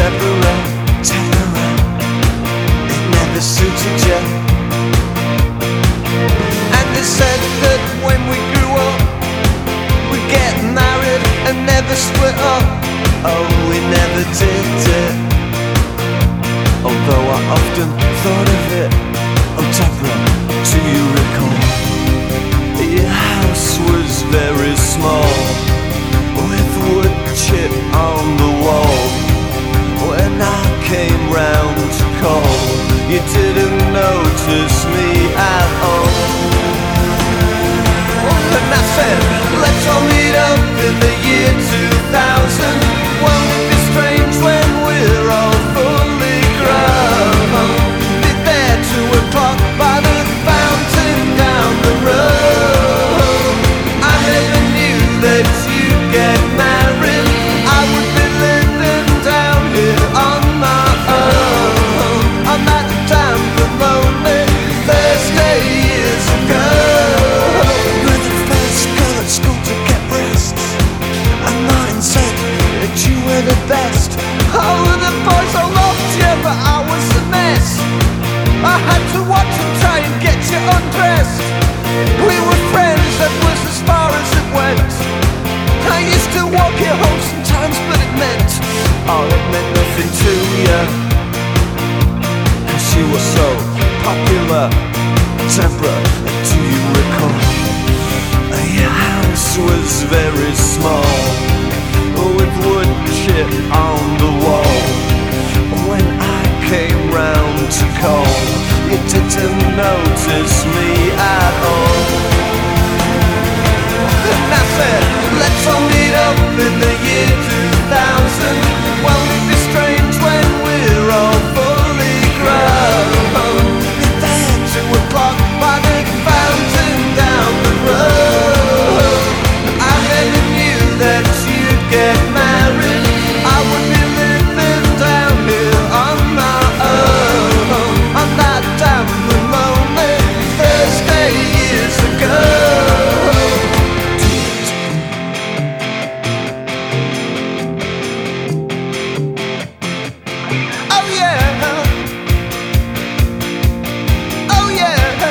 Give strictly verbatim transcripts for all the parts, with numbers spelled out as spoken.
Deborah, Deborah, it never suited you. And they said that when we grew up, we'd get married and never split up. Oh, we never did it, although I often thought of it. Oh Deborah, do you recall? Your house was very small, with wood chip on the wall. When I came round to call, you didn't notice me at all. And I said, let's all meet up in the year two thousand. Won't it be strange when we're all fully grown? Be there two o'clock by the fountain down the road. I never knew that you'd get married. I would be living down here on my own, on that damp and lonely Thursday years ago. You were the first girl at school to get breasts, and Martin said that you were the best. Oh, the boys all loved you, but I was a mess. I had to watch and try and get you undressed. We were friends, that was as far as it went. I used to walk you home sometimes, but it meant, oh, it meant nothing to you, 'cause you were so popular. Deborah, do you recall? Your house was very small, with wood chip on the wall. When I came round to call, you didn't notice me at all. And I said, let's all meet up in the year two thousand. Won't it be strange when we're all fully grown? Be there two o'clock by the fountain down the road. I never knew that you'd get married. I would be living down here on my own, on that damn and lonely Thursday years ago. Oh yeah, oh yeah.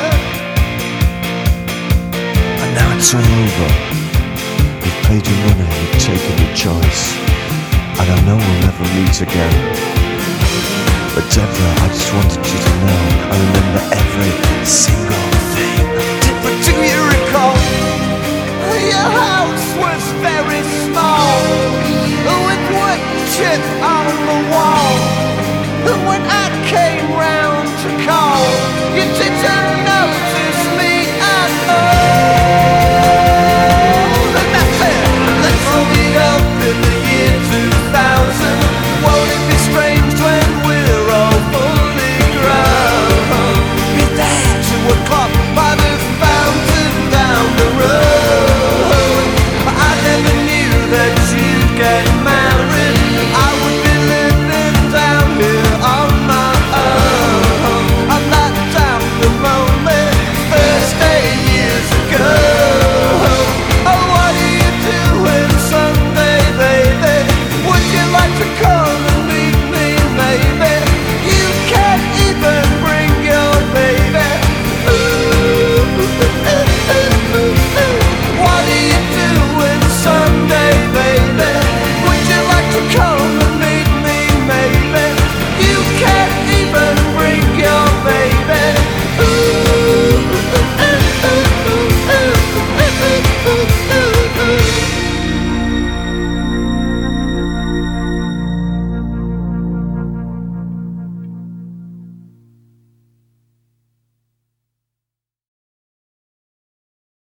And now it's all over. You've paid your money, you've taken your choice, and I know we'll never meet again. But Deborah, I just wanted you to know I remember every single thing. Deborah, do you recall? Your house was very small, with wood chip on the wall.